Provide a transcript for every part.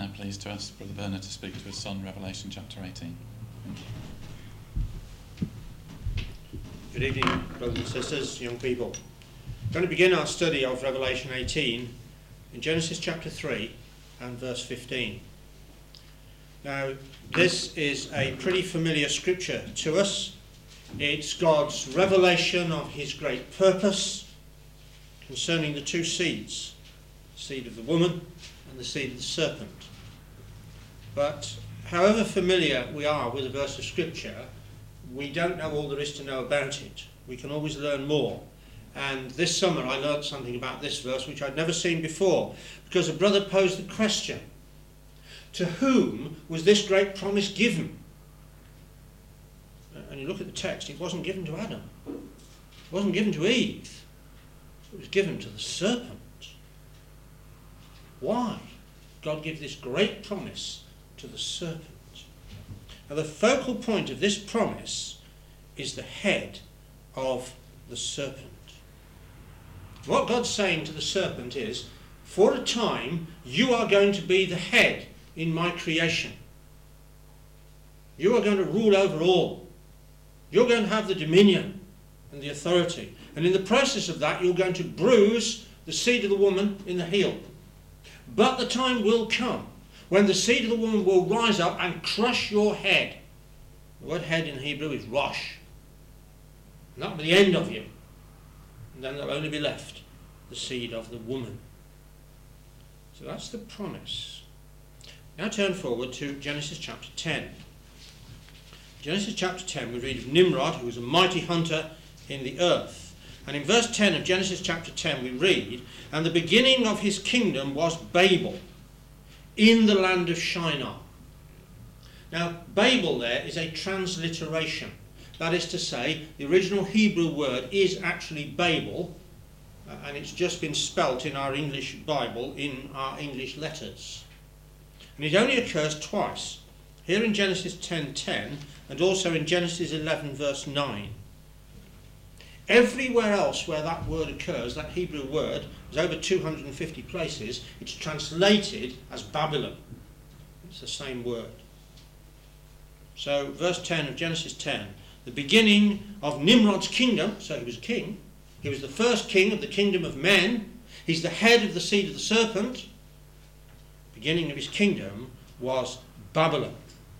now please to ask Brother Bernard to speak to us on Revelation chapter 18. Good evening, brothers and sisters, young people. We're going to begin our study of Revelation 18 in Genesis chapter 3 and verse 15. Now, this is a pretty familiar scripture to us. It's God's revelation of his great purpose concerning the two seeds, the seed of the woman and the seed of the serpent. But however familiar we are with a verse of scripture, we don't know all there is to know about it. We can always learn more. And this summer I learned something about this verse which I'd never seen before, because a brother posed the question, to whom was this great promise given? And you look at the text, it wasn't given to Adam. It wasn't given to Eve. It was given to the serpent. Why? God gave this great promise to the serpent. Now the focal point of this promise is the head of the serpent. What God's saying to the serpent is, for a time you are going to be the head in my creation. You are going to rule over all. You're going to have the dominion and the authority. And in the process of that, you're going to bruise the seed of the woman in the heel. But the time will come when the seed of the woman will rise up and crush your head. The word head in Hebrew is rosh. And that will be the end of you. And then there will only be left the seed of the woman. So that's the promise. Now turn forward to Genesis chapter 10. Genesis chapter 10 we read of Nimrod, who was a mighty hunter in the earth. And in verse 10 of Genesis chapter 10 we read, and the beginning of his kingdom was Babel, in the land of Shinar. Now Babel there is a transliteration. That is to say, the original Hebrew word is actually Babel, and it's just been spelt in our English Bible in our English letters. And it only occurs twice, here in Genesis 10:10 and also in Genesis 11 verse 9. Everywhere else where that word occurs, that Hebrew word, is over 250 places, it's translated as Babylon. It's the same word. So verse 10 of Genesis 10, the beginning of Nimrod's kingdom, so he was a king. He was the first king of the kingdom of men. He's the head of the seed of the serpent. The beginning of his kingdom was Babylon.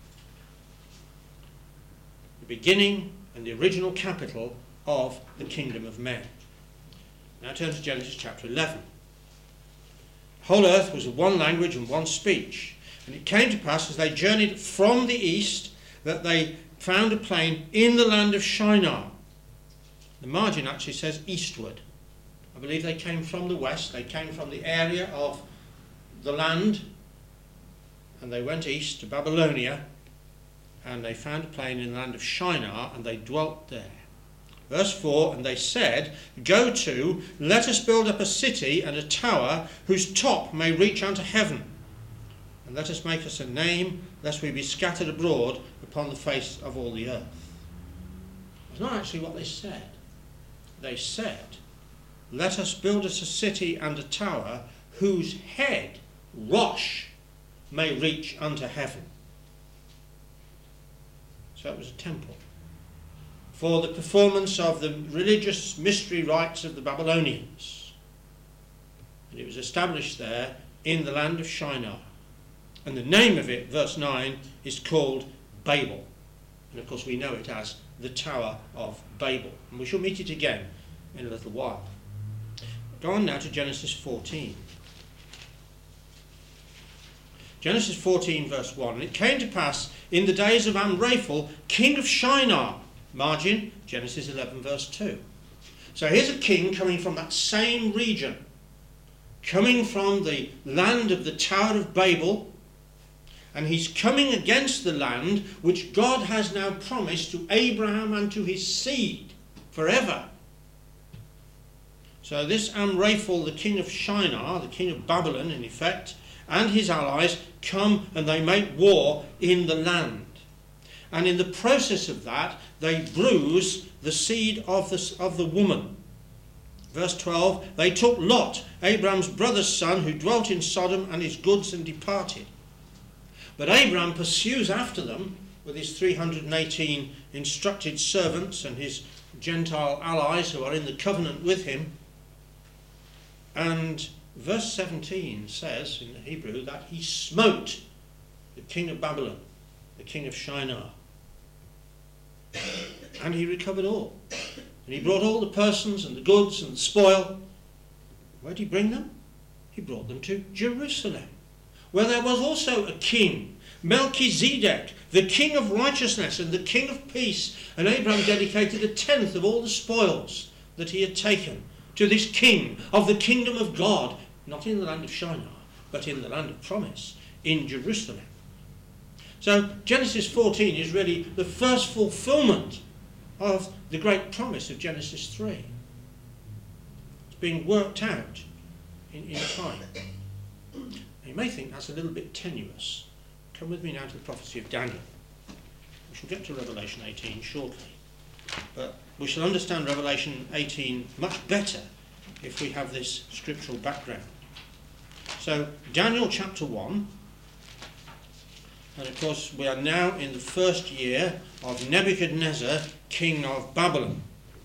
The beginning and the original capital of the kingdom of men. Now turn to Genesis chapter 11. The whole earth was of one language and one speech. And it came to pass as they journeyed from the east that they found a plain in the land of Shinar. The margin actually says eastward. I believe they came from the west. They came from the area of the land and they went east to Babylonia and they found a plain in the land of Shinar and they dwelt there. Verse 4, and they said, go to, let us build up a city and a tower whose top may reach unto heaven, and let us make us a name lest we be scattered abroad upon the face of all the earth. That's not actually what they said. They said, let us build us a city and a tower whose head, Rosh, may reach unto heaven. So it was a temple for the performance of the religious mystery rites of the Babylonians. And it was established there in the land of Shinar. And the name of it, verse 9, is called Babel. And of course we know it as the Tower of Babel. And we shall meet it again in a little while. Go on now to Genesis 14. Genesis 14 verse 1. And it came to pass in the days of Amraphel, king of Shinar, margin, Genesis 11 verse 2. So here's a king coming from that same region, coming from the land of the Tower of Babel, and he's coming against the land which God has now promised to Abraham and to his seed forever. So this Amraphel, the king of Shinar, the king of Babylon in effect, and his allies come and they make war in the land. And in the process of that, they bruise the seed of the woman. Verse 12, they took Lot, Abraham's brother's son, who dwelt in Sodom, and his goods, and departed. But Abraham pursues after them with his 318 instructed servants and his Gentile allies who are in the covenant with him. And verse 17 says in the Hebrew that he smote the king of Babylon, the king of Shinar. And he recovered all. And he brought all the persons and the goods and the spoil. Where did he bring them? He brought them to Jerusalem, where there was also a king, Melchizedek, the king of righteousness and the king of peace. And Abraham dedicated a tenth of all the spoils that he had taken to this king of the kingdom of God, not in the land of Shinar, but in the land of promise, in Jerusalem. So Genesis 14 is really the first fulfillment of the great promise of Genesis 3. It's being worked out in time. You may think that's a little bit tenuous. Come with me now to the prophecy of Daniel. We shall get to Revelation 18 shortly. But we shall understand Revelation 18 much better if we have this scriptural background. So, Daniel chapter 1. And of course, we are now in the first year of Nebuchadnezzar, king of Babylon.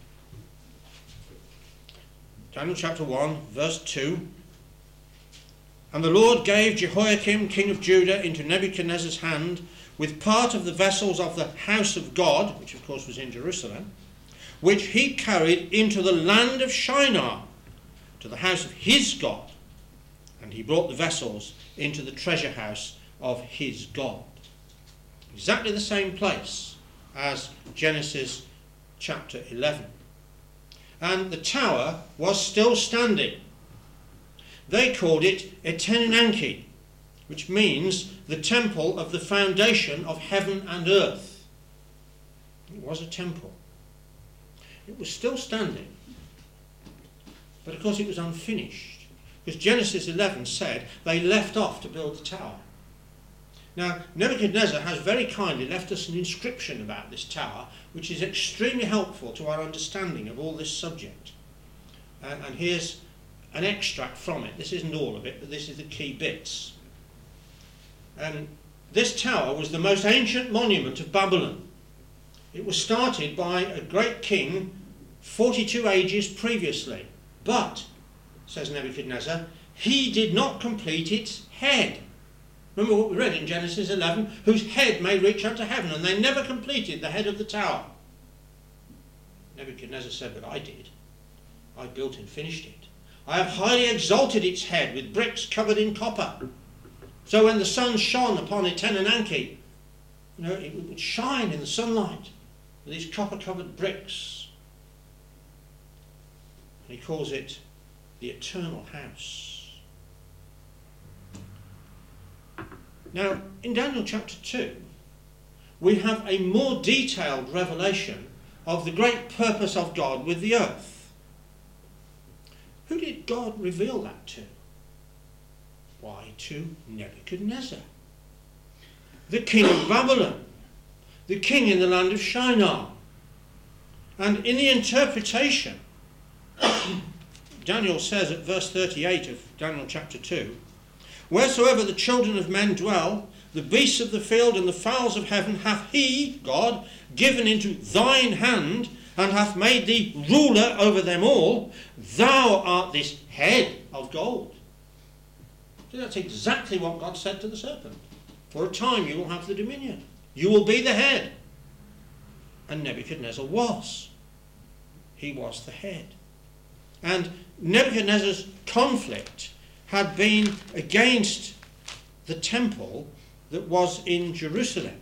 Daniel chapter 1, verse 2. And the Lord gave Jehoiakim, king of Judah, into Nebuchadnezzar's hand, with part of the vessels of the house of God, which of course was in Jerusalem, which he carried into the land of Shinar, to the house of his God. And he brought the vessels into the treasure house of his God. Exactly the same place as Genesis chapter 11. And the tower was still standing. They called it Etenanki, which means the temple of the foundation of heaven and earth. It was a temple. It was still standing. But of course it was unfinished, because Genesis 11 said they left off to build the tower. Now, Nebuchadnezzar has very kindly left us an inscription about this tower, which is extremely helpful to our understanding of all this subject. And here's an extract from it. This isn't all of it, but this is the key bits. This tower was the most ancient monument of Babylon. It was started by a great king 42 ages previously. But, says Nebuchadnezzar, he did not complete its head. Remember what we read in Genesis 11? Whose head may reach unto heaven, and they never completed the head of the tower. Nebuchadnezzar said, but I did. I built and finished it. I have highly exalted its head with bricks covered in copper. So when the sun shone upon Etenanki, it would shine in the sunlight with these copper-covered bricks. And he calls it the eternal house. Now, in Daniel chapter 2, we have a more detailed revelation of the great purpose of God with the earth. Who did God reveal that to? Why, to Nebuchadnezzar, the king of Babylon, the king in the land of Shinar. And in the interpretation, Daniel says at verse 38 of Daniel chapter 2, wheresoever the children of men dwell, the beasts of the field and the fowls of heaven hath he, God, given into thine hand, and hath made thee ruler over them all. Thou art this head of gold. So that's exactly what God said to the serpent. For a time you will have the dominion. You will be the head. And Nebuchadnezzar was. He was the head. And Nebuchadnezzar's conflict had been against the temple that was in Jerusalem.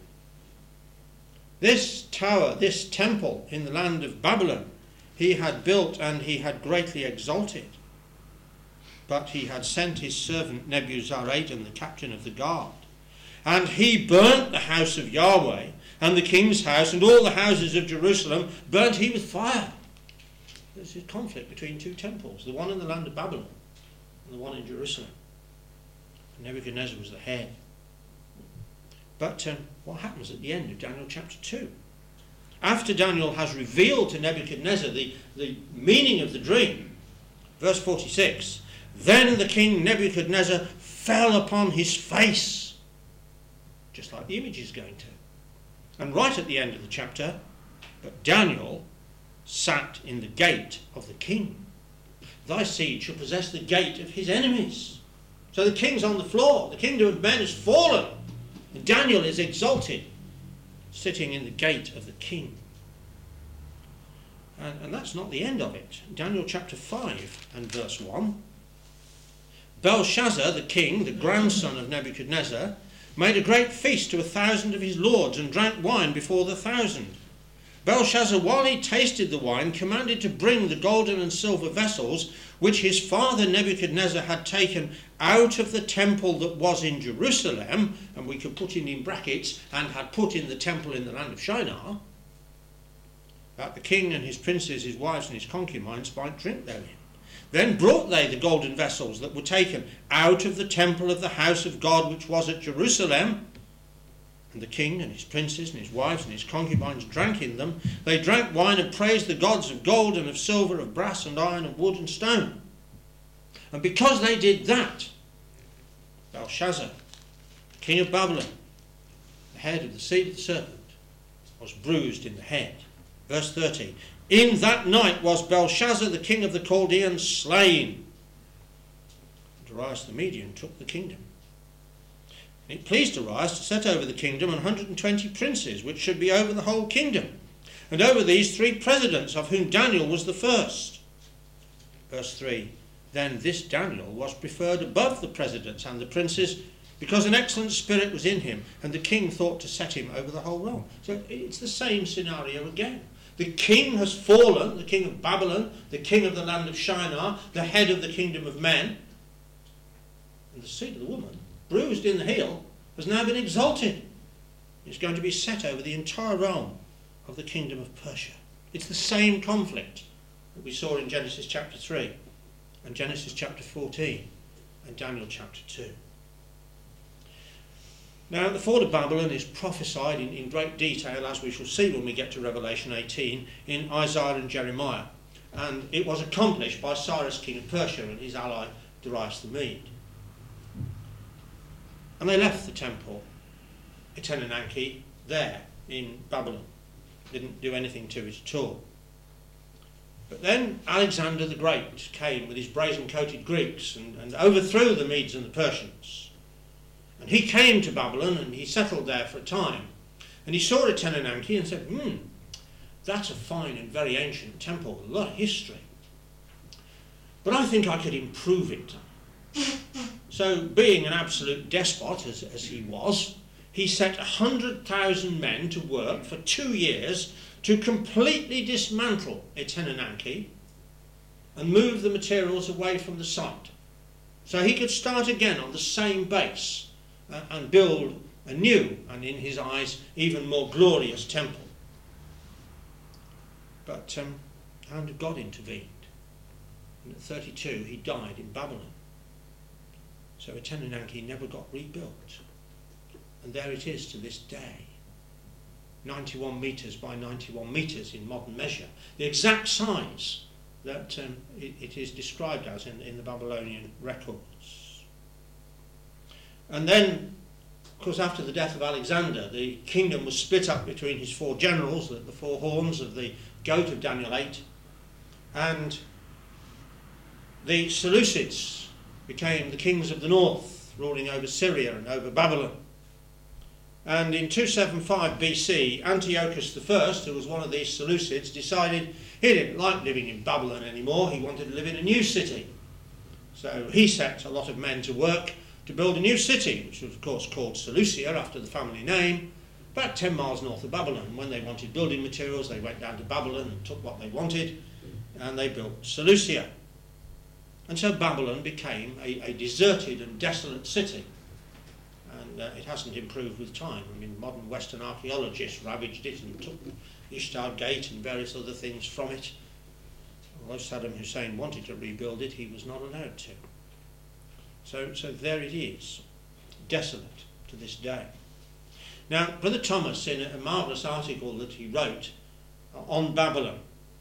This tower, this temple in the land of Babylon, he had built and he had greatly exalted. But he had sent his servant Nebuzaradan, the captain of the guard, and he burnt the house of Yahweh and the king's house and all the houses of Jerusalem, burnt he with fire. There's a conflict between two temples, the one in the land of Babylon and the one in Jerusalem. Nebuchadnezzar was the head. But what happens at the end of Daniel chapter 2? After Daniel has revealed to Nebuchadnezzar the meaning of the dream, verse 46, then the king Nebuchadnezzar fell upon his face. just like the image is going to. And right at the end of the chapter, but Daniel sat in the gate of the king. Thy seed shall possess the gate of his enemies. So the king's on the floor. The kingdom of men has fallen. And Daniel is exalted, sitting in the gate of the king. And that's not the end of it. Daniel chapter 5 and verse 1. Belshazzar, the king, the grandson of Nebuchadnezzar, made a great feast to 1,000 of his lords and drank wine before the 1,000. Belshazzar, while he tasted the wine, commanded to bring the golden and silver vessels which his father Nebuchadnezzar had taken out of the temple that was in Jerusalem, and we could put in brackets, and had put in the temple in the land of Shinar, that the king and his princes, his wives and his concubines might drink therein. Then brought they the golden vessels that were taken out of the temple of the house of God which was at Jerusalem, and the king and his princes and his wives and his concubines drank in them. They drank wine and praised the gods of gold and of silver, of brass and iron, of wood and stone. And because they did that, Belshazzar, king of Babylon, the head of the seed of the serpent, was bruised in the head. Verse 30. In that night was Belshazzar, the king of the Chaldeans, slain. Darius the Median took the kingdom. It pleased Darius to set over the kingdom 120 princes, which should be over the whole kingdom, and over these 3 presidents, of whom Daniel was the first. Verse 3. Then this Daniel was preferred above the presidents and the princes, because an excellent spirit was in him, and the king thought to set him over the whole realm. So it's the same scenario again. The king has fallen, the king of Babylon, the king of the land of Shinar, the head of the kingdom of men, and the seed of the woman, bruised in the heel, has now been exalted. It's going to be set over the entire realm of the kingdom of Persia. It's the same conflict that we saw in Genesis chapter 3 and Genesis chapter 14 and Daniel chapter 2. Now, the fall of Babylon is prophesied in great detail, as we shall see when we get to Revelation 18, in Isaiah and Jeremiah. And it was accomplished by Cyrus, king of Persia, and his ally Darius the Mede. And they left the temple, Etenananke, there in Babylon. Didn't do anything to it at all. But then Alexander the Great came with his brazen-coated Greeks and overthrew the Medes and the Persians. And he came to Babylon and he settled there for a time. And he saw Etenananke and said, that's a fine and very ancient temple with a lot of history. But I think I could improve it. So, being an absolute despot, as he was, he set 100,000 men to work for 2 years to completely dismantle Etenananke and move the materials away from the site. So he could start again on the same base and build a new, and in his eyes, even more glorious temple. But the hand of God intervened. And at 32, he died in Babylon. So Etenananke never got rebuilt. And there it is to this day. 91 metres by 91 metres in modern measure. The exact size that it is described as in the Babylonian records. And then, of course, after the death of Alexander, the kingdom was split up between his 4 generals, the 4 horns of the goat of Daniel 8, and the Seleucids became the kings of the north, ruling over Syria and over Babylon. And in 275 BC, Antiochus I, who was one of these Seleucids, decided he didn't like living in Babylon anymore. He wanted to live in a new city. So he set a lot of men to work to build a new city, which was of course called Seleucia after the family name, about 10 miles north of Babylon. When they wanted building materials, they went down to Babylon and took what they wanted, and they built Seleucia. And so Babylon became a deserted and desolate city. And it hasn't improved with time. I mean, modern Western archaeologists ravaged it and took Ishtar Gate and various other things from it. Although Saddam Hussein wanted to rebuild it, he was not allowed to. So there it is, desolate to this day. Now, Brother Thomas, in a marvellous article that he wrote on Babylon,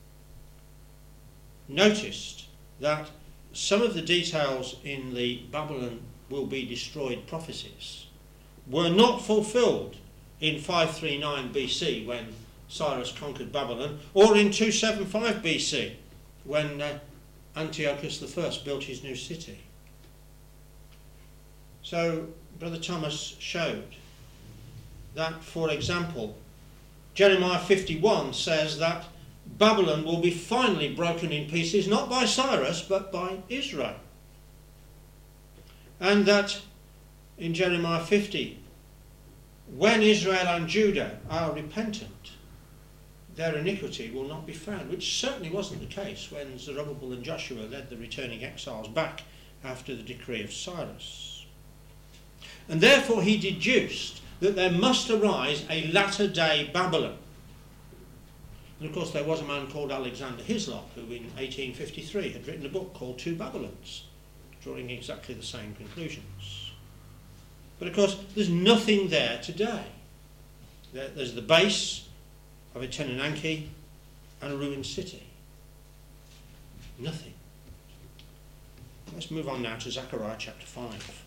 noticed that some of the details in the Babylon will be destroyed prophecies were not fulfilled in 539 BC when Cyrus conquered Babylon, or in 275 BC when Antiochus I built his new city. So Brother Thomas showed that, for example, Jeremiah 51 says that Babylon will be finally broken in pieces, not by Cyrus, but by Israel. And that in Jeremiah 50, when Israel and Judah are repentant, their iniquity will not be found, which certainly wasn't the case when Zerubbabel and Joshua led the returning exiles back after the decree of Cyrus. And therefore he deduced that there must arise a latter-day Babylon. And of course there was a man called Alexander Hislop who in 1853 had written a book called Two Babylons, drawing exactly the same conclusions. But of course there's nothing there today. There's the base of Etenananke and a ruined city. Nothing. Let's move on now to Zechariah chapter 5.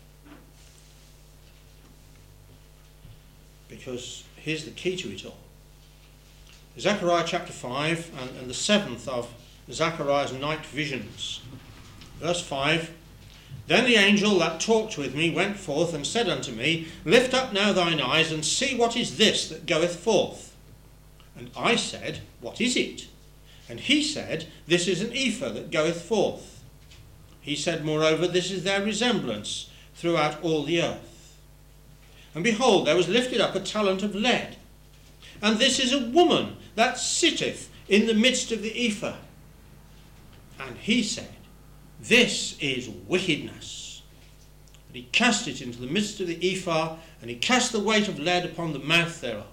Because here's the key to it all. Zechariah chapter 5 and the seventh of Zechariah's night visions. Verse 5. Then the angel that talked with me went forth and said unto me, Lift up now thine eyes and see what is this that goeth forth. And I said, What is it? And he said, This is an ephah that goeth forth. He said, Moreover, this is their resemblance throughout all the earth. And behold, there was lifted up a talent of lead. And this is a woman that sitteth in the midst of the ephah. And he said, This is wickedness. And he cast it into the midst of the ephah, and he cast the weight of lead upon the mouth thereof.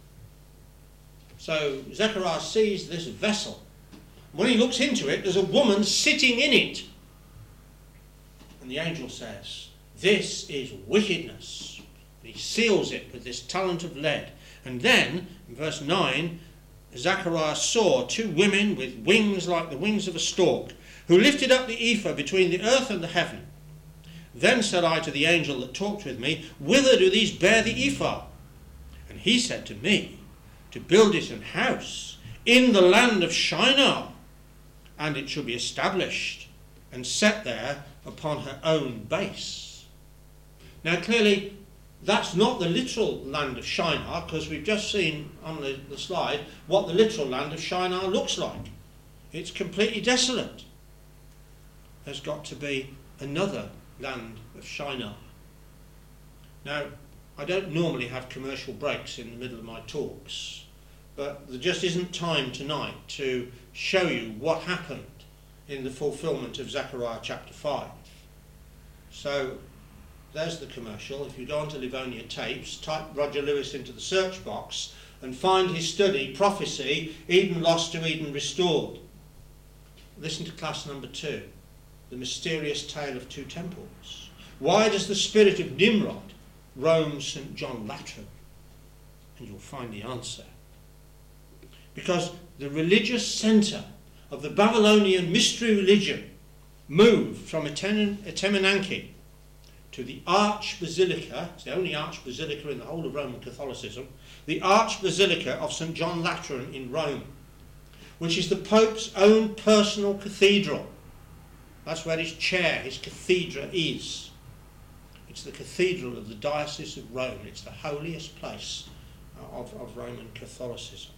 So Zechariah sees this vessel. When he looks into it, there's a woman sitting in it. And the angel says, This is wickedness. And he seals it with this talent of lead. And then, in verse 9, Zechariah saw two women with wings like the wings of a stork, who lifted up the ephah between the earth and the heaven. Then said I to the angel that talked with me, Whither do these bear the ephah? And he said to me, To build it an house in the land of Shinar, and it shall be established and set there upon her own base. Now clearly that's not the literal land of Shinar, because we've just seen on the slide what the literal land of Shinar looks like. It's completely desolate. There's got to be another land of Shinar. Now, I don't normally have commercial breaks in the middle of my talks, but there just isn't time tonight to show you what happened in the fulfillment of Zechariah chapter 5. So there's the commercial. If you go on to Livonia Tapes, type Roger Lewis into the search box and find his study, Prophecy, Eden Lost to Eden Restored. Listen to class number 2, The Mysterious Tale of Two Temples. Why does the spirit of Nimrod roam St. John Lateran? And you'll find the answer. Because the religious centre of the Babylonian mystery religion moved from Etemenanke to the Archbasilica, it's the only Archbasilica in the whole of Roman Catholicism, the Archbasilica of St. John Lateran in Rome, which is the Pope's own personal cathedral. That's where his chair, his cathedra is. It's the cathedral of the Diocese of Rome. It's the holiest place of Roman Catholicism.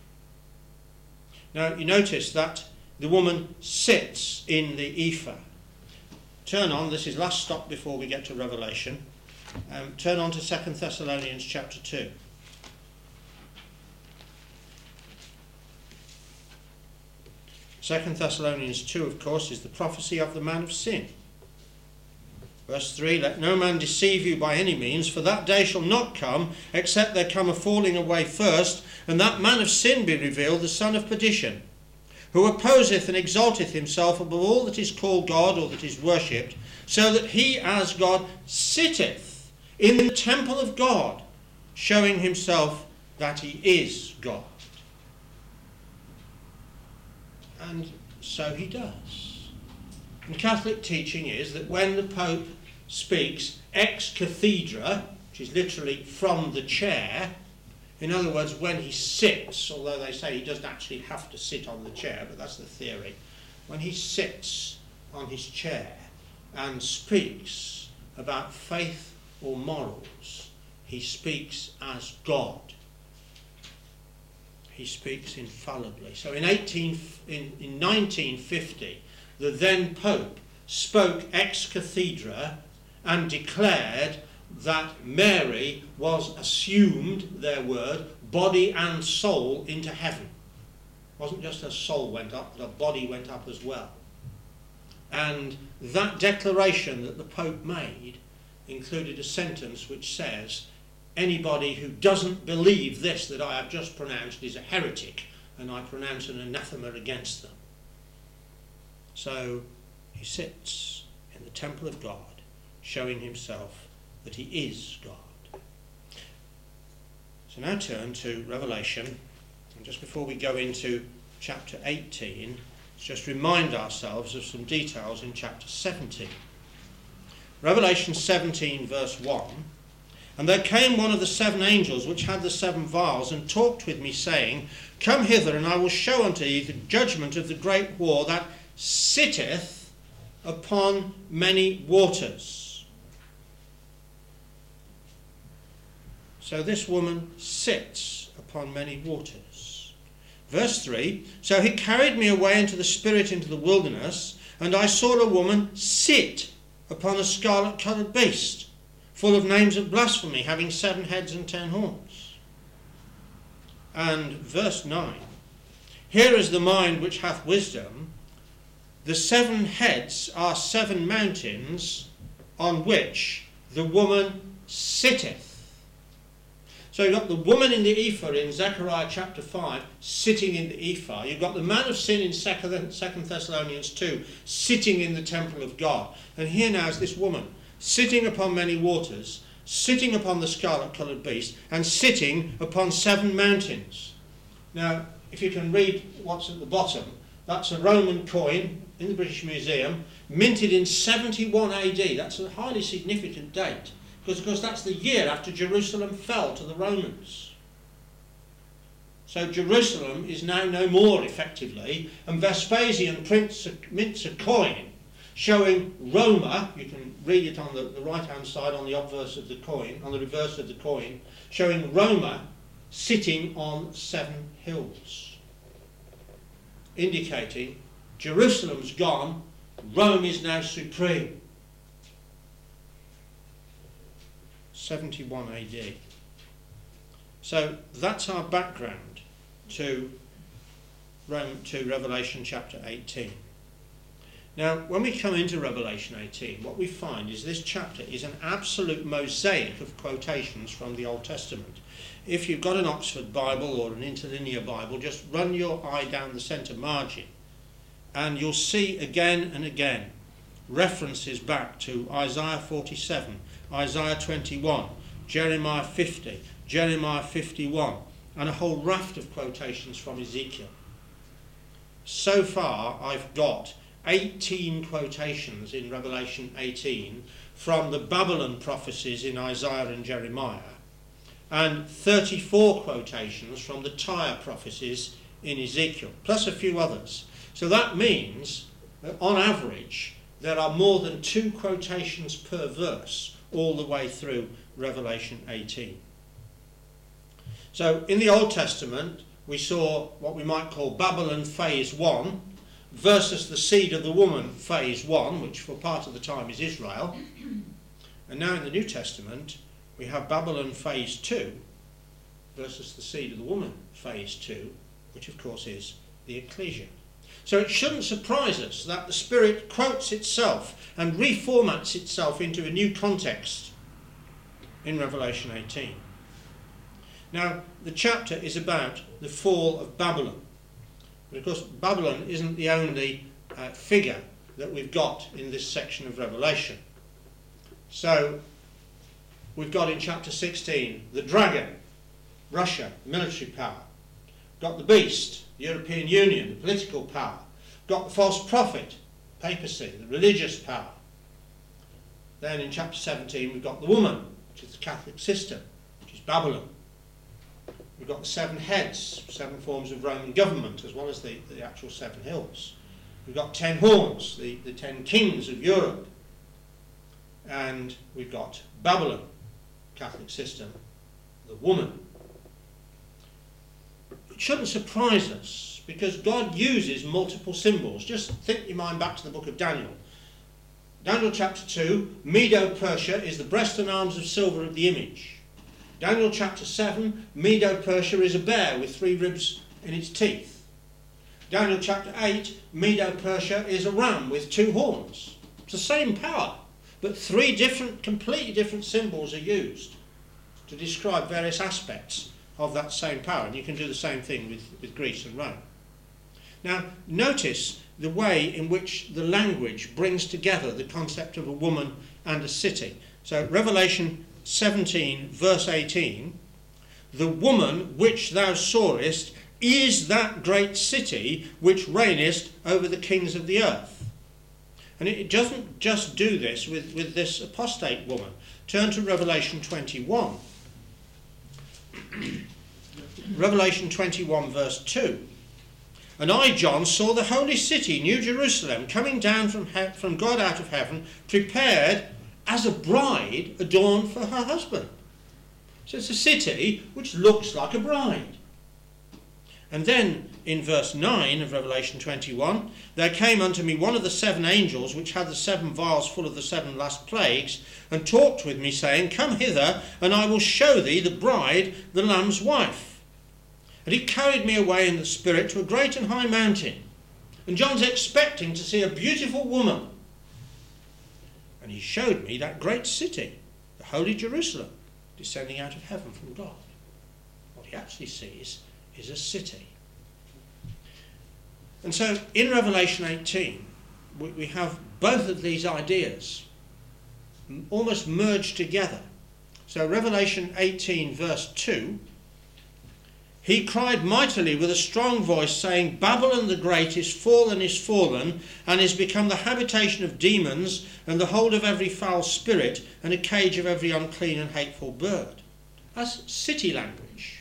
Now you notice that the woman sits in the ephah. Turn on, this is last stop before we get to Revelation. Turn on to 2 Thessalonians chapter 2. 2 Thessalonians 2, of course, is the prophecy of the man of sin. Verse 3, Let no man deceive you by any means, for that day shall not come, except there come a falling away first, and that man of sin be revealed, the son of perdition, who opposeth and exalteth himself above all that is called God or that is worshipped, so that he as God sitteth in the temple of God, showing himself that he is God. And so he does. And Catholic teaching is that when the Pope speaks ex cathedra, which is literally from the chair. In other words, when he sits, although they say he doesn't actually have to sit on the chair, but that's the theory, when he sits on his chair and speaks about faith or morals, he speaks as God. He speaks infallibly. So in 1950, the then Pope spoke ex cathedra and declared that Mary was assumed, their word, body and soul into heaven. It wasn't just her soul went up, but her body went up as well. And that declaration that the Pope made included a sentence which says, anybody who doesn't believe this that I have just pronounced is a heretic, and I pronounce an anathema against them. So he sits in the temple of God, showing himself that he is God. So now turn to Revelation, and just before we go into chapter 18, let's just remind ourselves of some details in chapter 17. Revelation 17 verse 1, and there came one of the 7 angels which had the 7 vials, and talked with me, saying, Come hither, and I will show unto thee the judgment of the great war that sitteth upon many waters. So this woman sits upon many waters. Verse 3, So he carried me away into the spirit into the wilderness, and I saw a woman sit upon a scarlet-coloured beast, full of names of blasphemy, having 7 heads and 10 horns. And verse 9, Here is the mind which hath wisdom. The 7 heads are 7 mountains on which the woman sitteth. So you've got the woman in the ephah in Zechariah chapter 5 sitting in the ephah. You've got the man of sin in 2 Thessalonians 2 sitting in the temple of God. And here now is this woman sitting upon many waters, sitting upon the scarlet-coloured beast, and sitting upon 7 mountains. Now, if you can read what's at the bottom, that's a Roman coin in the British Museum, minted in 71 AD. That's a highly significant date, because of course that's the year after Jerusalem fell to the Romans. So Jerusalem is now no more, effectively, and Vespasian mints a coin showing Roma. You can read it on the right-hand side on the obverse of the coin, on the reverse of the coin, showing Roma sitting on 7 hills, indicating Jerusalem's gone, Rome is now supreme. 71 AD. So that's our background to Revelation chapter 18. Now, when we come into Revelation 18, what we find is this chapter is an absolute mosaic of quotations from the Old Testament. If you've got an Oxford Bible or an interlinear Bible, just run your eye down the centre margin, and you'll see again and again references back to Isaiah 47, Isaiah 21, Jeremiah 50, Jeremiah 51, and a whole raft of quotations from Ezekiel. So far, I've got 18 quotations in Revelation 18 from the Babylon prophecies in Isaiah and Jeremiah, and 34 quotations from the Tyre prophecies in Ezekiel, plus a few others. So that means that on average there are more than 2 quotations per verse all the way through Revelation 18. So in the Old Testament we saw what we might call Babylon phase 1 versus the seed of the woman phase 1, which for part of the time is Israel. And now in the New Testament we have Babylon phase 2 versus the seed of the woman phase 2, which of course is the ecclesia. So it shouldn't surprise us that the Spirit quotes itself and reformats itself into a new context in Revelation 18. Now, the chapter is about the fall of Babylon. But of course, Babylon isn't the only figure that we've got in this section of Revelation. So, we've got in chapter 16 the dragon, Russia, military power. Got the beast, the European Union, the political power. Got the false prophet, papacy, the religious power. Then in chapter 17 we've got the woman, which is the Catholic system, which is Babylon. We've got the 7 heads, 7 forms of Roman government, as well as the actual 7 hills. We've got 10 horns, the 10 kings of Europe. And we've got Babylon, Catholic system, the woman. It shouldn't surprise us, because God uses multiple symbols. Just think your mind back to the book of Daniel. Daniel chapter 2, Medo-Persia is the breast and arms of silver of the image. Daniel chapter 7, Medo-Persia is a bear with 3 ribs in its teeth. Daniel chapter 8, Medo-Persia is a ram with 2 horns. It's the same power, but 3 completely different symbols are used to describe various aspects of that same power. And you can do the same thing with Greece and Rome. Now, notice the way in which the language brings together the concept of a woman and a city. So, Revelation 17, verse 18, the woman which thou sawest is that great city which reigneth over the kings of the earth. And it doesn't just do this with this apostate woman. Turn to Revelation 21. Revelation 21, verse 2. And I, John, saw the holy city, New Jerusalem, coming down from God out of heaven, prepared as a bride adorned for her husband. So it's a city which looks like a bride. And then in verse 9 of Revelation 21, there came unto me one of the 7 angels which had the 7 vials full of the 7 last plagues, and talked with me, saying, Come hither, and I will show thee the bride, the Lamb's wife. And he carried me away in the Spirit to a great and high mountain. And John's expecting to see a beautiful woman. And he showed me that great city, the holy Jerusalem, descending out of heaven from God. What he actually sees is a city. And so in Revelation 18, we have both of these ideas almost merged together. So Revelation 18, verse 2, he cried mightily with a strong voice, saying, Babylon the great is fallen, and is become the habitation of demons, and the hold of every foul spirit, and a cage of every unclean and hateful bird. That's city language.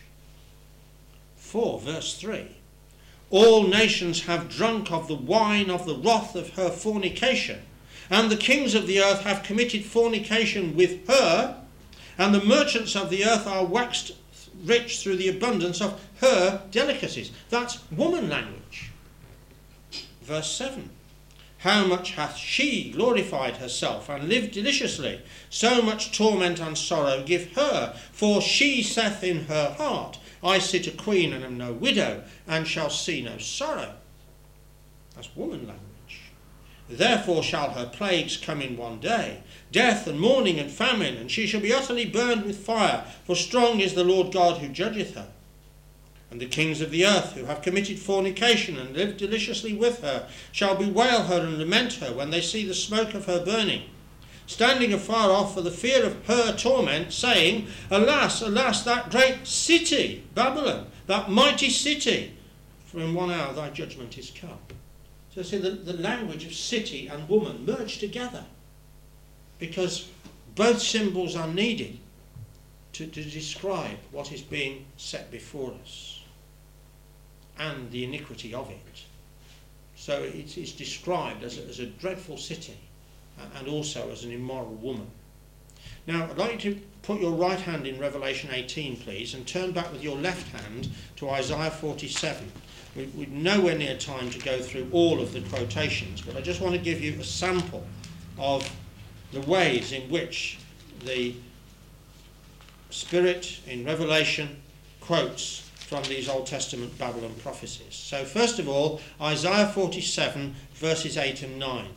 4, verse 3. All nations have drunk of the wine of the wrath of her fornication, and the kings of the earth have committed fornication with her, and the merchants of the earth are waxed rich through the abundance of her delicacies. That's woman language. Verse 7. How much hath she glorified herself and lived deliciously? So much torment and sorrow give her, for she saith in her heart, I sit a queen and am no widow, and shall see no sorrow. That's woman language. Therefore shall her plagues come in one day, death and mourning and famine, and she shall be utterly burned with fire, for strong is the Lord God who judgeth her. And the kings of the earth, who have committed fornication and lived deliciously with her, shall bewail her and lament her when they see the smoke of her burning, standing afar off for the fear of her torment, saying, Alas, alas, that great city, Babylon, that mighty city, for in 1 hour thy judgment is come. So see, the language of city and woman merge together, because both symbols are needed to describe what is being set before us and the iniquity of it. So it is described as a dreadful city and also as an immoral woman. Now, I'd like you to put your right hand in Revelation 18, please, and turn back with your left hand to Isaiah 47. We're nowhere near time to go through all of the quotations, but I just want to give you a sample of the ways in which the Spirit in Revelation quotes from these Old Testament Babylon prophecies. So first of all, Isaiah 47, verses 8 and 9.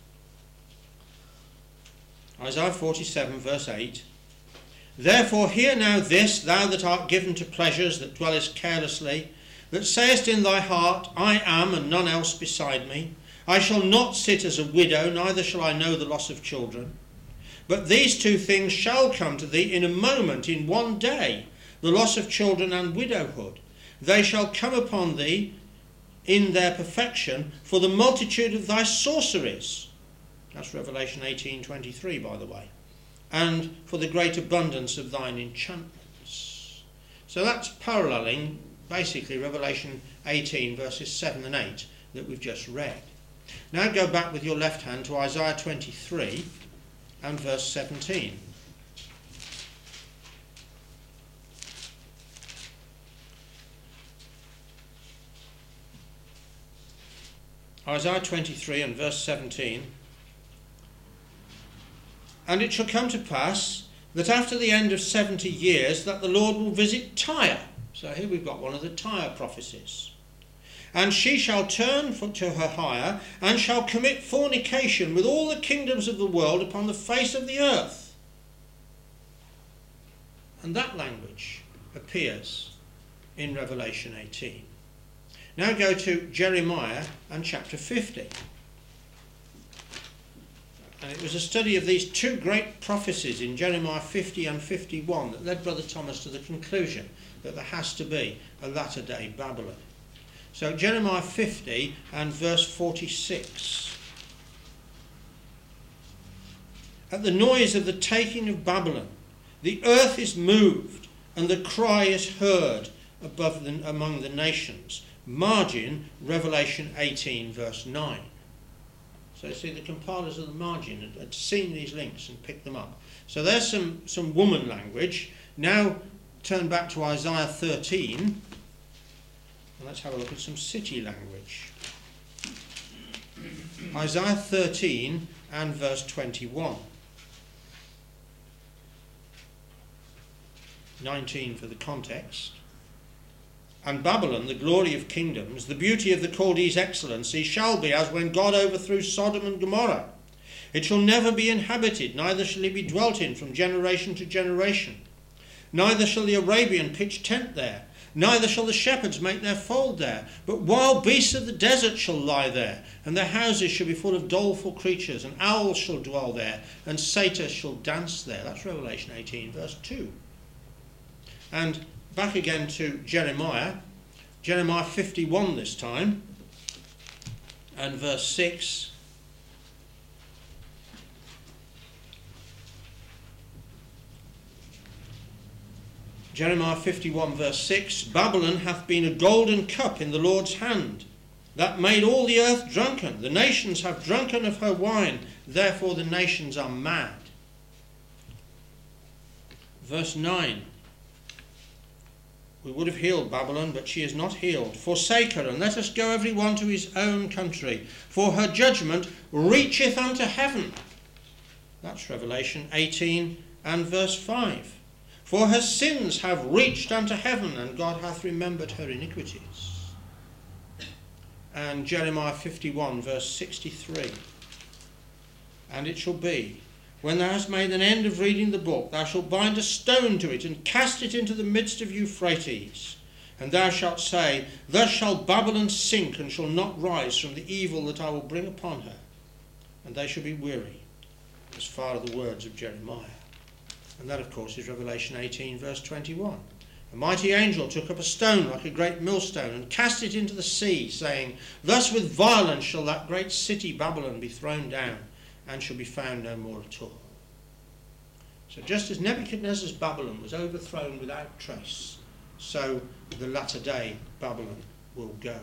Isaiah 47, verse 8. Therefore hear now this, thou that art given to pleasures, that dwellest carelessly, that sayest in thy heart, I am, and none else beside me. I shall not sit as a widow, neither shall I know the loss of children. But these 2 things shall come to thee in a moment, in one day, the loss of children and widowhood. They shall come upon thee in their perfection for the multitude of thy sorceries. That's Revelation 18:23, by the way. and for the great abundance of thine enchantments. So that's paralleling basically Revelation 18 verses 7 and 8 that we've just read. Now go back with your left hand to Isaiah 23 and verse 17. Isaiah 23 and verse 17. And it shall come to pass that after the end of 70 years that the Lord will visit Tyre. So here we've got one of the Tyre prophecies. And she shall turn to her hire, and shall commit fornication with all the kingdoms of the world upon the face of the earth. And that language appears in Revelation 18. Now go to Jeremiah and chapter 50. And it was a study of these two great prophecies in Jeremiah 50 and 51 that led Brother Thomas to the conclusion that there has to be a latter-day Babylon. So Jeremiah 50 and verse 46. At the noise of the taking of Babylon, the earth is moved, and the cry is heard among the nations. Margin, Revelation 18 verse 9. So you see, the compilers of the margin had seen these links and picked them up. So there's some woman language. Now turn back to Isaiah 13. And let's have a look at some city language. Isaiah 13 and verse 21. 19 for the context. And Babylon, the glory of kingdoms, the beauty of the Chaldees' excellency, shall be as when God overthrew Sodom and Gomorrah. It shall never be inhabited, neither shall it be dwelt in from generation to generation. Neither shall the Arabian pitch tent there, neither shall the shepherds make their fold there. But wild beasts of the desert shall lie there, and their houses shall be full of doleful creatures, and owls shall dwell there, and satyrs shall dance there. That's Revelation 18 verse 2. And back again to Jeremiah 51 this time, and verse 6. Jeremiah 51 verse 6. Babylon hath been a golden cup in the Lord's hand, that made all the earth drunken. The nations have drunken of her wine, therefore the nations are mad. Verse 9. We would have healed Babylon, but she is not healed. Forsake her, and let us go every one to his own country, for her judgment reacheth unto heaven. That's Revelation 18 and verse 5. For her sins have reached unto heaven, and God hath remembered her iniquities. And Jeremiah 51 verse 63. And it shall be, when thou hast made an end of reading the book, thou shalt bind a stone to it, and cast it into the midst of Euphrates. And thou shalt say, Thus shall Babylon sink, and shall not rise from the evil that I will bring upon her. And they shall be weary. As far as the words of Jeremiah. And that, of course, is Revelation 18, verse 21. A mighty angel took up a stone like a great millstone, and cast it into the sea, saying, Thus with violence shall that great city Babylon be thrown down, and shall be found no more at all. So just as Nebuchadnezzar's Babylon was overthrown without trace, so the latter day Babylon will go.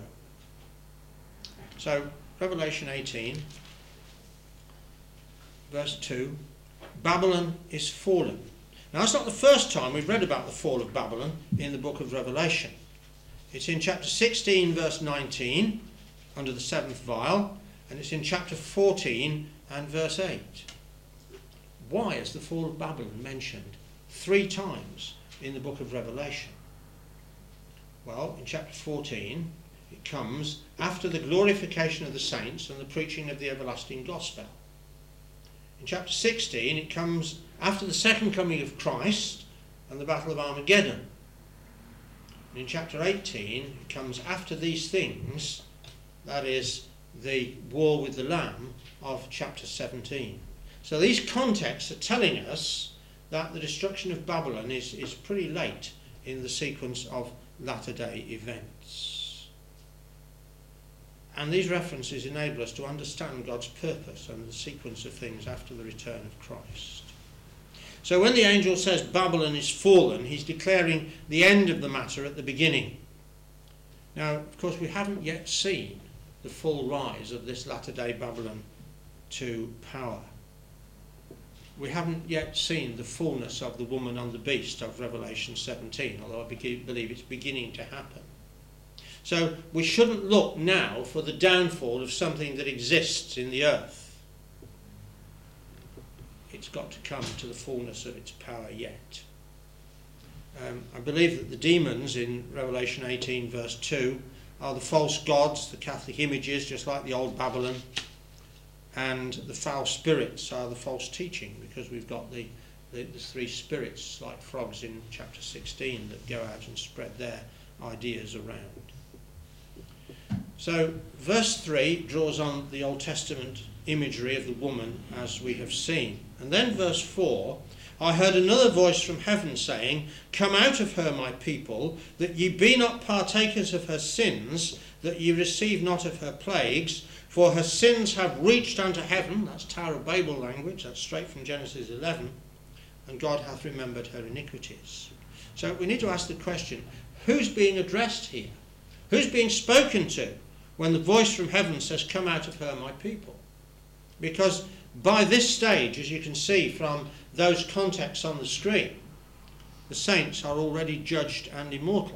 So Revelation 18 verse 2, Babylon is fallen. Now that's not the first time we've read about the fall of Babylon in the book of Revelation. It's in chapter 16 verse 19 under the seventh vial, and it's in chapter 14 and verse 8. Why is the fall of Babylon mentioned 3 times in the book of Revelation? Well, in chapter 14 it comes after the glorification of the saints and the preaching of the everlasting gospel. In chapter 16 it comes after the second coming of Christ and the battle of Armageddon. And in chapter 18 it comes after these things, that is the war with the Lamb of chapter 17. So these contexts are telling us that the destruction of Babylon is pretty late in the sequence of latter-day events. And these references enable us to understand God's purpose and the sequence of things after the return of Christ. So when the angel says Babylon is fallen, he's declaring the end of the matter at the beginning. Now, of course, we haven't yet seen the full rise of this latter-day Babylon to power. We haven't yet seen the fullness of the woman on the beast of Revelation 17, although I believe it's beginning to happen. So we shouldn't look now for the downfall of something that exists in the earth. It's got to come to the fullness of its power yet. I believe that the demons in Revelation 18 verse 2 are the false gods, the Catholic images, just like the old Babylon, and the foul spirits are the false teaching, because we've got the three spirits like frogs in chapter 16 that go out and spread their ideas around. So verse 3 draws on the Old Testament imagery of the woman as we have seen. And then verse 4, I heard another voice from heaven saying, Come out of her, my people, that ye be not partakers of her sins, that ye receive not of her plagues, for her sins have reached unto heaven. That's Tower of Babel language, that's straight from Genesis 11, and God hath remembered her iniquities. So we need to ask the question, who's being addressed here? Who's being spoken to when the voice from heaven says, Come out of her, my people? Because by this stage, as you can see from those contexts on the screen, the saints are already judged and immortal.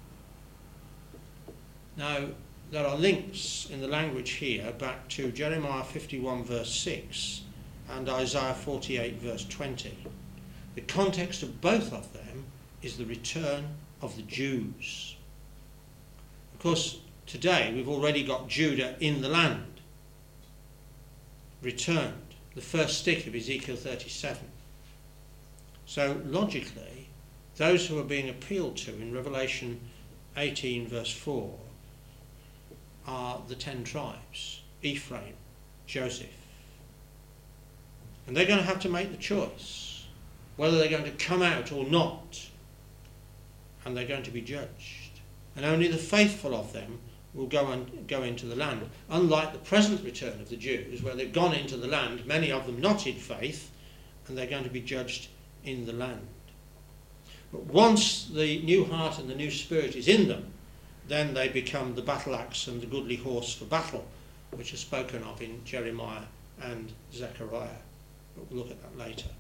Now, there are links in the language here back to Jeremiah 51 verse 6 and Isaiah 48 verse 20. The context of both of them is the return of the Jews. Of course, today we've already got Judah in the land, returned, the first stick of Ezekiel 37. So logically, those who are being appealed to in Revelation 18 verse 4 are the 10 tribes, Ephraim, Joseph. And they're going to have to make the choice whether they're going to come out or not, and they're going to be judged. And only the faithful of them will go into the land, unlike the present return of the Jews, where they've gone into the land, many of them not in faith, and they're going to be judged in the land. But once the new heart and the new spirit is in them, then they become the battle axe and the goodly horse for battle, which are spoken of in Jeremiah and Zechariah. But we'll look at that later.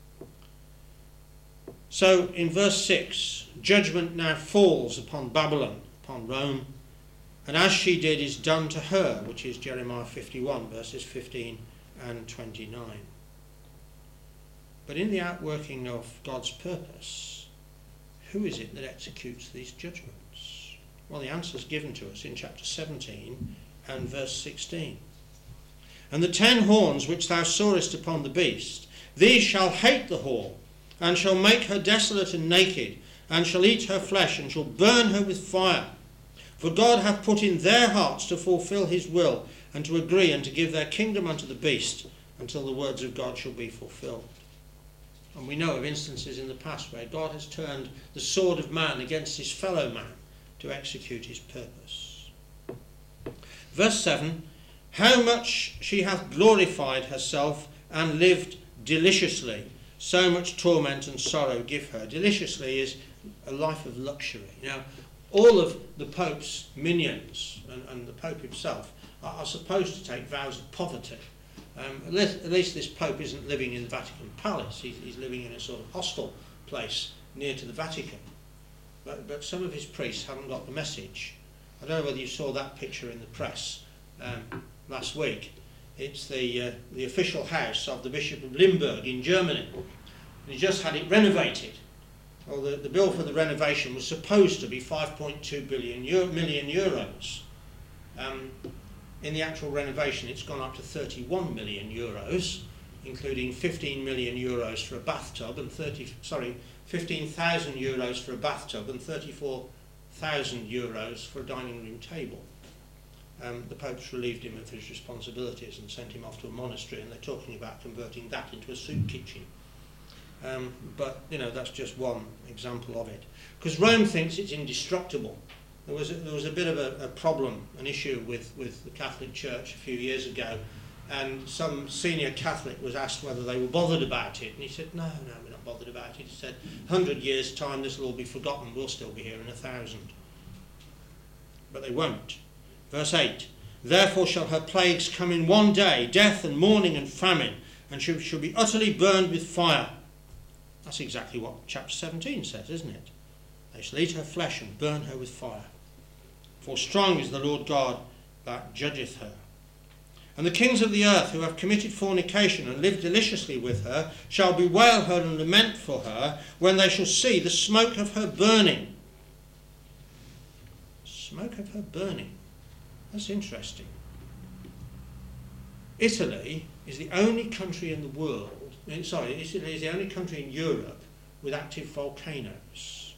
So in verse 6, judgment now falls upon Babylon, upon Rome, and as she did is done to her, which is Jeremiah 51 verses 15 and 29. But in the outworking of God's purpose, who is it that executes these judgments? Well, the answer is given to us in chapter 17 and verse 16. And the 10 horns which thou sawest upon the beast, these shall hate the whore, and shall make her desolate and naked, and shall eat her flesh, and shall burn her with fire. For God hath put in their hearts to fulfill his will, and to agree, and to give their kingdom unto the beast, until the words of God shall be fulfilled. And we know of instances in the past where God has turned the sword of man against his fellow man to execute his purpose. Verse 7, how much she hath glorified herself and lived deliciously, so much torment and sorrow give her. Deliciously is a life of luxury. Now, all of the Pope's minions and the Pope himself are supposed to take vows of poverty. At least this Pope isn't living in the Vatican Palace. He's living in a sort of hostel place near to the Vatican. But some of his priests haven't got the message. I don't know whether you saw that picture in the press last week. It's the official house of the Bishop of Limburg in Germany. And he just had it renovated. Well, the bill for the renovation was supposed to be 5.2 million euros. In the actual renovation, it's gone up to 31 million euros, including 15 million euros for a bathtub and 15,000 euros for a bathtub and 34,000 euros for a dining room table. The Pope's relieved him of his responsibilities and sent him off to a monastery, and they're talking about converting that into a soup kitchen. But, you know, that's just one example of it. Because Rome thinks it's indestructible. There was a bit of a problem, an issue with the Catholic Church a few years ago, and some senior Catholic was asked whether they were bothered about it, and he said, no, we're not bothered about it. He said, 100 years' time this will all be forgotten, we'll still be here in 1,000. But they won't. Verse 8, therefore shall her plagues come in one day, death and mourning and famine, and she shall be utterly burned with fire. That's exactly what chapter 17 says, isn't it? They shall eat her flesh and burn her with fire. For strong is the Lord God that judgeth her. And the kings of the earth who have committed fornication and lived deliciously with her shall bewail her and lament for her when they shall see the smoke of her burning. Smoke of her burning. That's interesting. Italy is the only country in the world, Italy is the only country in Europe with active volcanoes.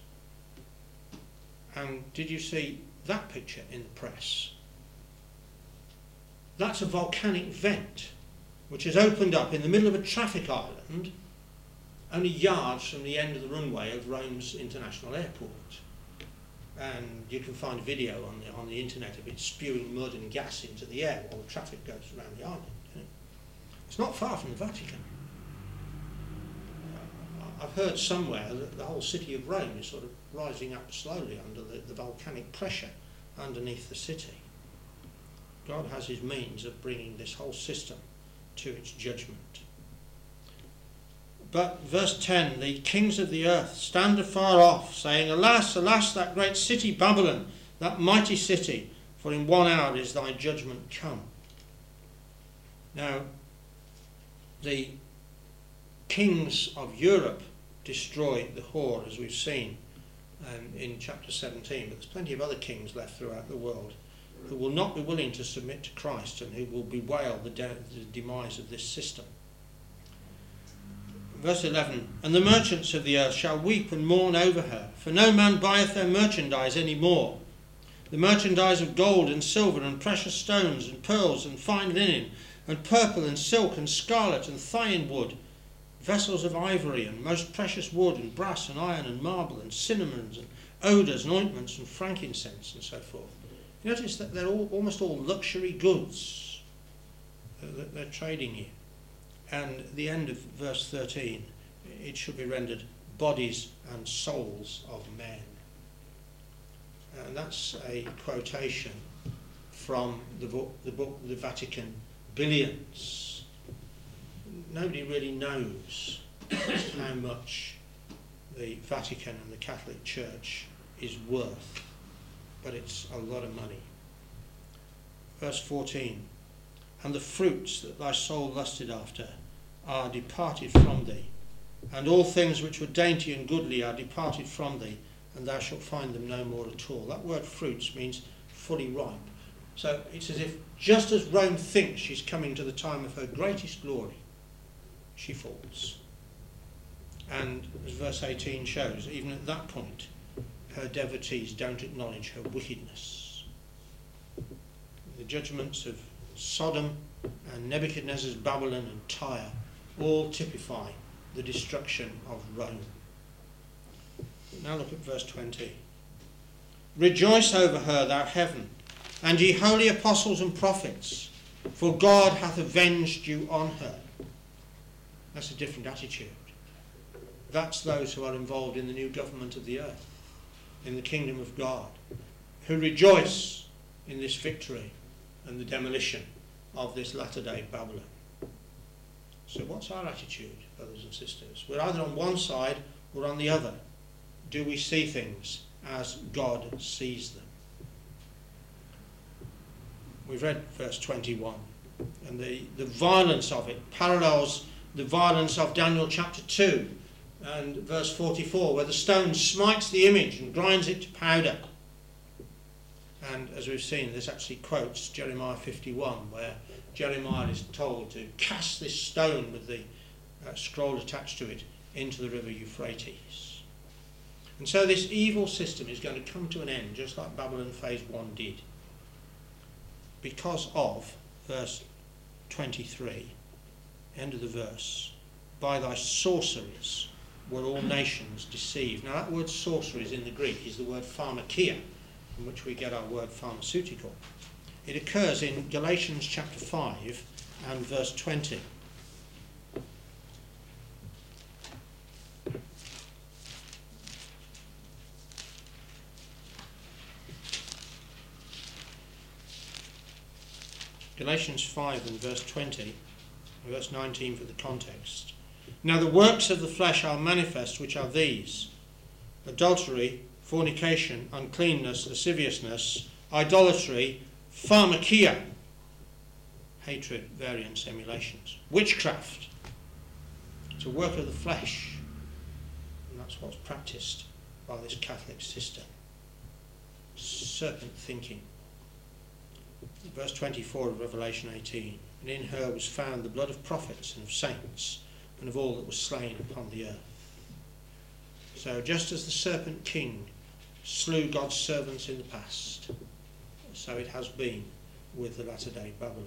And did you see that picture in the press? That's a volcanic vent which has opened up in the middle of a traffic island only yards from the end of the runway of Rome's International Airport. And you can find a video on the internet of it spewing mud and gas into the air while the traffic goes around the island. It's not far from the Vatican. I've heard somewhere that the whole city of Rome is sort of rising up slowly under the volcanic pressure underneath the city. God has his means of bringing this whole system to its judgment. But verse 10, the kings of the earth stand afar off, saying, alas, alas, that great city Babylon, that mighty city, for in 1 hour is thy judgment come. Now, the kings of Europe destroyed the whore, as we've seen in chapter 17, but there's plenty of other kings left throughout the world who will not be willing to submit to Christ and who will bewail the demise of this system. Verse 11, and the merchants of the earth shall weep and mourn over her, for no man buyeth their merchandise any more. The merchandise of gold and silver and precious stones and pearls and fine linen and purple and silk and scarlet and thyine wood, vessels of ivory and most precious wood and brass and iron and marble and cinnamons and odours and ointments and frankincense and so forth. You notice that they're almost all luxury goods that they're trading here. And the end of verse 13, it should be rendered bodies and souls of men. And that's a quotation from the book The Vatican Billions. Nobody really knows how much the Vatican and the Catholic Church is worth, but it's a lot of money. Verse 14, and the fruits that thy soul lusted after are departed from thee, and all things which were dainty and goodly are departed from thee, and thou shalt find them no more at all. That word fruits means fully ripe. So it's as if just as Rome thinks she's coming to the time of her greatest glory, she falls. And as verse 18 shows, even at that point, her devotees don't acknowledge her wickedness. The judgments of Sodom and Nebuchadnezzar's Babylon and Tyre all typify the destruction of Rome. Now look at verse 20. Rejoice over her, thou heaven, and ye holy apostles and prophets, for God hath avenged you on her. That's a different attitude. That's those who are involved in the new government of the earth, in the kingdom of God, who rejoice in this victory and the demolition of this latter-day Babylon. So what's our attitude, brothers and sisters? We're either on one side or on the other. Do we see things as God sees them? We've read verse 21, and the violence of it parallels the violence of Daniel chapter 2 and verse 44, where the stone smites the image and grinds it to powder. And as we've seen, this actually quotes Jeremiah 51, where Jeremiah is told to cast this stone with the scroll attached to it into the river Euphrates. And so this evil system is going to come to an end, just like Babylon phase 1 did, because of verse 23, end of the verse, by thy sorceries were all nations deceived. Now that word sorceries in the Greek is the word pharmakia, from which we get our word pharmaceutical. It occurs in Galatians chapter 5 and verse 20. Galatians 5 and verse 20, verse 19 for the context. Now the works of the flesh are manifest, which are these: adultery, fornication, uncleanness, lasciviousness, idolatry, pharmakia, hatred, variance, emulations, witchcraft. It's a work of the flesh, and that's what's practiced by this Catholic system. Serpent thinking. Verse 24 of Revelation 18, and in her was found the blood of prophets and of saints and of all that was slain upon the earth. So just as the serpent king slew God's servants in the past, so it has been with the latter-day Babylon.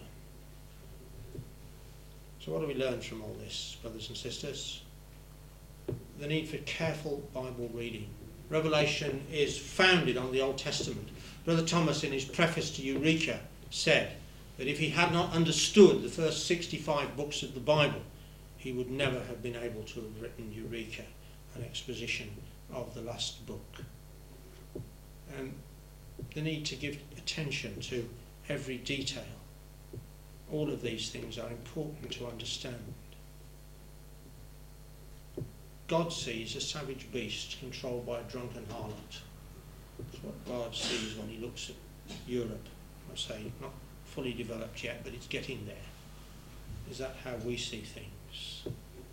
So what do we learn from all this, brothers and sisters? The need for careful Bible reading. Revelation is founded on the Old Testament. Brother Thomas, in his preface to Eureka, said that if he had not understood the first 65 books of the Bible, he would never have been able to have written Eureka, an exposition of the last book. The need to give attention to every detail. All of these things are important to understand. God sees a savage beast controlled by a drunken harlot. That's what God sees when he looks at Europe. I say, not fully developed yet, but it's getting there. Is that how we see things?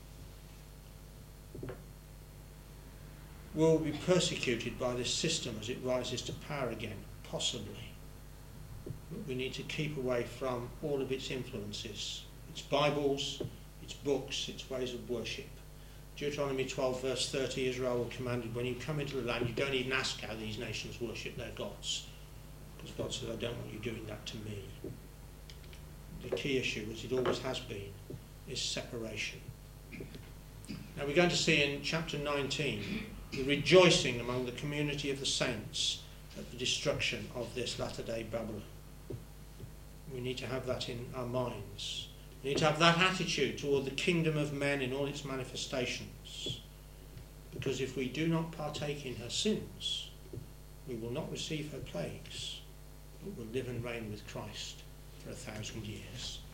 Will we be persecuted by this system as it rises to power again? Possibly. But we need to keep away from all of its influences, its Bibles, its books, its ways of worship. Deuteronomy 12 verse 30, Israel was commanded, when you come into the land, you don't even ask how these nations worship their gods. Because God says, I don't want you doing that to me. The key issue, as it always has been, is separation. Now we're going to see in chapter 19 the rejoicing among the community of the saints at the destruction of this latter-day Babylon. We need to have that in our minds. We need to have that attitude toward the kingdom of men in all its manifestations. Because if we do not partake in her sins, we will not receive her plagues, but will live and reign with Christ for 1,000 years.